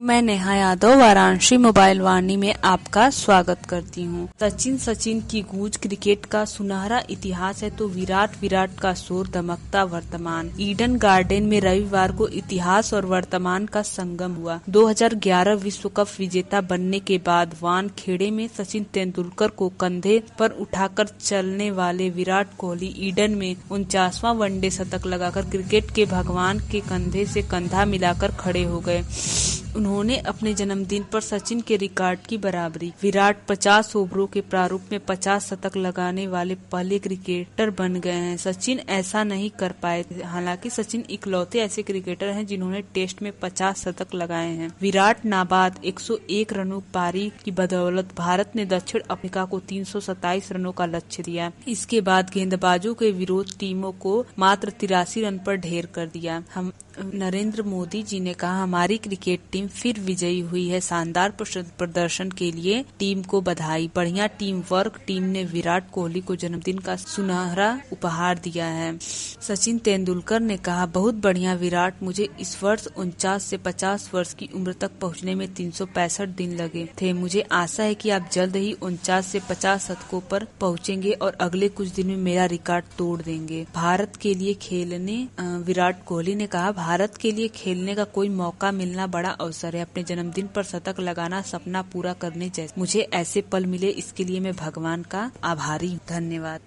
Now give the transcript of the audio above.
मैं नेहा यादव वाराणसी मोबाइल वाणी में आपका स्वागत करती हूँ। सचिन की गूंज क्रिकेट का सुनहरा इतिहास है तो विराट का शोर दमकता वर्तमान। ईडन गार्डन में रविवार को इतिहास और वर्तमान का संगम हुआ। 2011 विश्व कप विजेता बनने के बाद वानखेड़े में सचिन तेंदुलकर को कंधे पर उठाकर चलने वाले विराट कोहली ईडन में 49वां वनडे शतक लगाकर क्रिकेट के भगवान के कंधे से कंधा मिलाकर खड़े हो गए। उन्होंने अपने जन्मदिन पर सचिन के रिकॉर्ड की बराबरी। विराट 50 ओवरों के प्रारूप में 50 शतक लगाने वाले पहले क्रिकेटर बन गए हैं। सचिन ऐसा नहीं कर पाए थे। हालांकि सचिन इकलौते ऐसे क्रिकेटर हैं जिन्होंने टेस्ट में 50 शतक लगाए हैं। विराट नाबाद 101 रनों पारी की बदौलत भारत ने दक्षिण अफ्रीका को 327 रनों का लक्ष्य दिया। इसके बाद गेंदबाजों के विरोध टीमों को मात्र 83 रन पर ढेर कर दिया। नरेंद्र मोदी जी ने कहा, हमारी क्रिकेट टीम फिर विजयी हुई है। शानदार प्रदर्शन के लिए टीम को बधाई। बढ़िया टीम वर्क। टीम ने विराट कोहली को जन्मदिन का सुनहरा उपहार दिया है। सचिन तेंदुलकर ने कहा, बहुत बढ़िया विराट, मुझे इस वर्ष 49 से 50 वर्ष की उम्र तक पहुंचने में 365 दिन लगे थे। मुझे आशा है कि आप जल्द ही 49 से 50 शतकों पर पहुंचेंगे और अगले कुछ दिन में मेरा रिकॉर्ड तोड़ देंगे। भारत के लिए खेलने विराट कोहली ने कहा, भारत के लिए खेलने का कोई मौका मिलना बड़ा अवसर है। अपने जन्मदिन पर शतक लगाना सपना पूरा करने जैसे। मुझे ऐसे पल मिले, इसके लिए मैं भगवान का आभारी हूँ। धन्यवाद।